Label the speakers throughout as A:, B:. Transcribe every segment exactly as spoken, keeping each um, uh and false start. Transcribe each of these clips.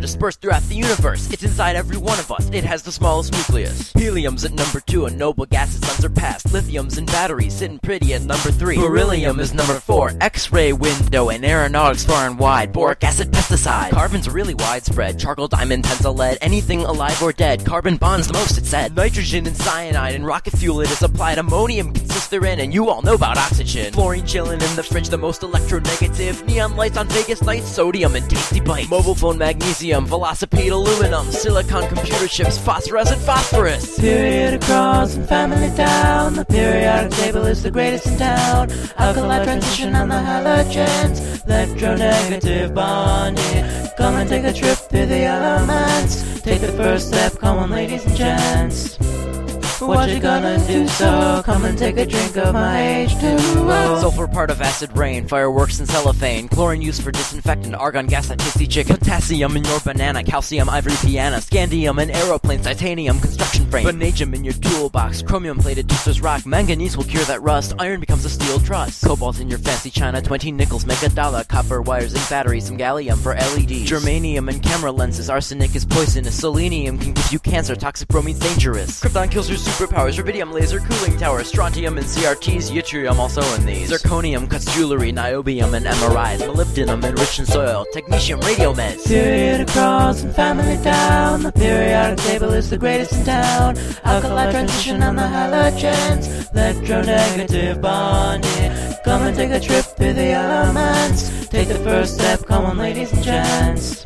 A: dispersed throughout the universe. It's inside every one of us. It has the smallest nucleus. Helium's at number two, a noble gas is unsurpassed. Lithium's in batteries, sitting pretty at number three. Beryllium is number four. X-ray window and aeronautics far and wide. Boric acid pesticide. Carbon's really widespread. Charcoal, diamond, pencil, lead. Anything alive or dead. Carbon bonds the most, it's said. Nitrogen and cyanide and rocket fuel it is applied. Ammonium consists therein, and you all know about oxygen. Fluorine chilling in the fridge, the most electronegative. Neon lights on Vegas nights. Sodium and tasty bites. Mobile phone magnesium. Velocipede aluminum. Silicon computer chips. Phosphorus and phosphorus.
B: Period across and family down. The periodic table is the greatest in town. Alkali transition on the halogens. Electronegative bonding. Come and take a trip through the elements. Take the first step, come on ladies and gents. What you gonna do so? Come and take a drink of my H two O.
A: Sulfur part of acid rain, fireworks and cellophane. Chlorine used for disinfectant, argon gas like tasty chicken. Potassium in your banana, calcium, ivory, piano. Scandium in aeroplanes, titanium, construction frame. Vanadium in your toolbox, chromium plated toasters rock. Manganese will cure that rust, iron becomes a steel truss. Cobalt in your fancy china, twenty nickels make a dollar. Copper wires in batteries, some gallium for L E Ds. Germanium in camera lenses, arsenic is poisonous. Selenium can give you cancer, toxic bromine's dangerous. Krypton kills your superpowers, rubidium laser cooling tower, strontium and C R Ts, yttrium also in these. Zirconium cuts jewelry, niobium and M R Is, molybdenum enriched in soil, technetium radio meds.
B: Period across and family down. The periodic table is the greatest in town. Alkali transition on the halogens. Electronegative bonding. Come and take a trip through the elements. Take the first step, come on ladies and gents.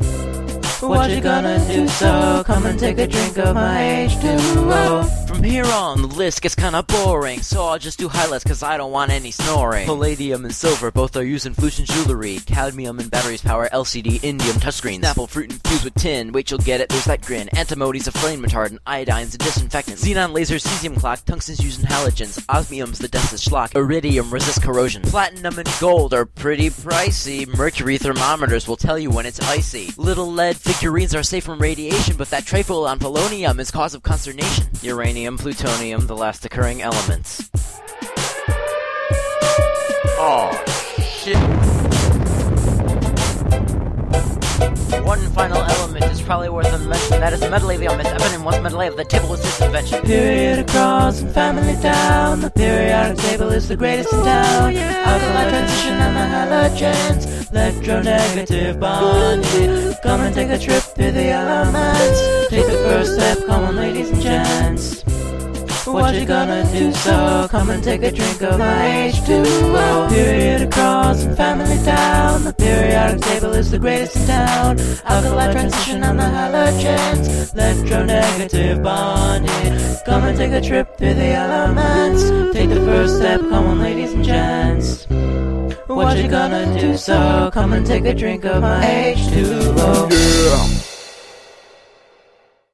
B: What you gonna do so? Come and take a drink of my H two O.
A: From here on, the list gets kinda boring, so I'll just do highlights cause I don't want any snoring. Palladium and silver, both are used in flutes and jewelry. Cadmium and batteries power L C D, indium touchscreens. Snapple fruit infused with tin, wait you'll get it, there's that grin. Antimony's a flame retardant, iodine's a disinfectant. Xenon laser, cesium clock, tungsten's used in halogens. Osmium's the densest schlock, iridium resists corrosion. Platinum and gold are pretty pricey. Mercury thermometers will tell you when it's icy. Little lead figurines are safe from radiation, but that trifle on polonium is cause of consternation. Uranium, plutonium, the last occurring elements. Oh, shit. One final element is probably worth a mention. That is metallium. It's evident once metallium, the table was his invention.
B: Period across and family down. The periodic table is the greatest in town. Alkali transition on the halogens. Electronegative bonding. Come and take a trip through the elements. Take the first step, come on ladies and gents. What you gonna do so? Come and take a drink of my H two O. Period across and family down. The periodic table is the greatest in town. Alkali transition on the halogens. Electronegative bonding. Come and take a trip through the elements. Take the first step, come on ladies and gents. What you gonna do so? Come and take a drink of my H two O.
C: Yeah.